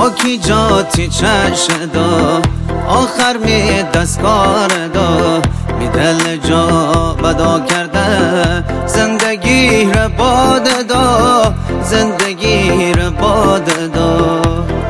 کی جاتی چشم دا آخر می دستکار دا می دل جا بدا کرده زندگی را باد دا زندگی را باد دا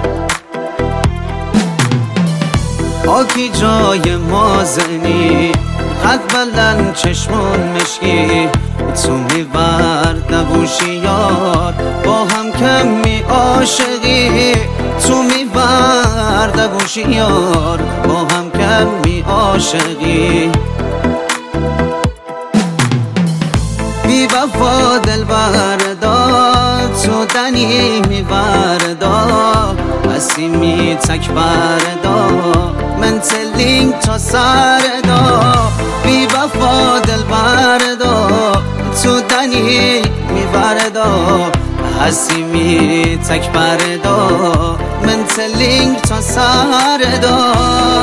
کی جای مازنی قد بلند چشمون مشکی تو میبرد نبوشی یار با هم کم می عاشقی تو میبرد نبوشی یار با هم کم می عاشقی بی وفا دل بردار تو دنی می بردار بسی می تک بردار من تلینگ تا سر دا بی وفا دل بردار تو دنی می بردار بسی می تک بردار من تلینگ تا سر دا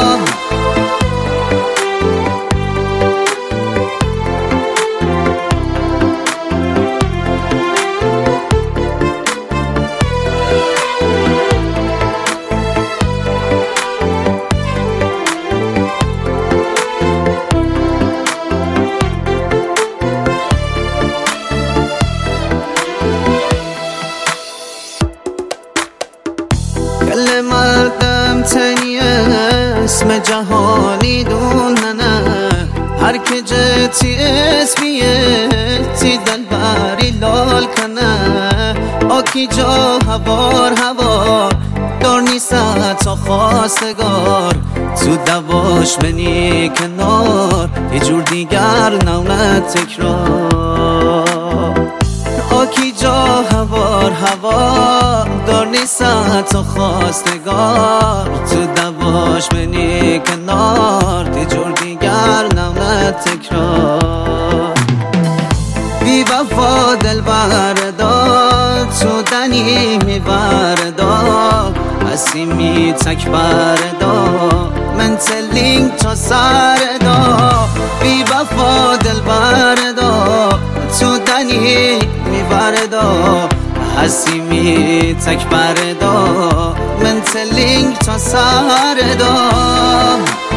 کل مردم تنی اسم جهانی دوننه هر که جتی اسمیه تی دل بری لال کنه آکی جا هوار هوار دار نیسته تا خواستگار تو دواش منی کنار یه جور دیگر نونه تکرار آکی جا هوار هوار دار نیسته تا خواستگار تو دواش منی کنار یه جور دیگر نونه تکرار بی وفا دل بردار تو دنی می بردار بسی می تک بردار من تلینگ تا سر دا بی وفا دل بردار تو دنی می بردار بسی می تک بردار من تلینگ تا سر دا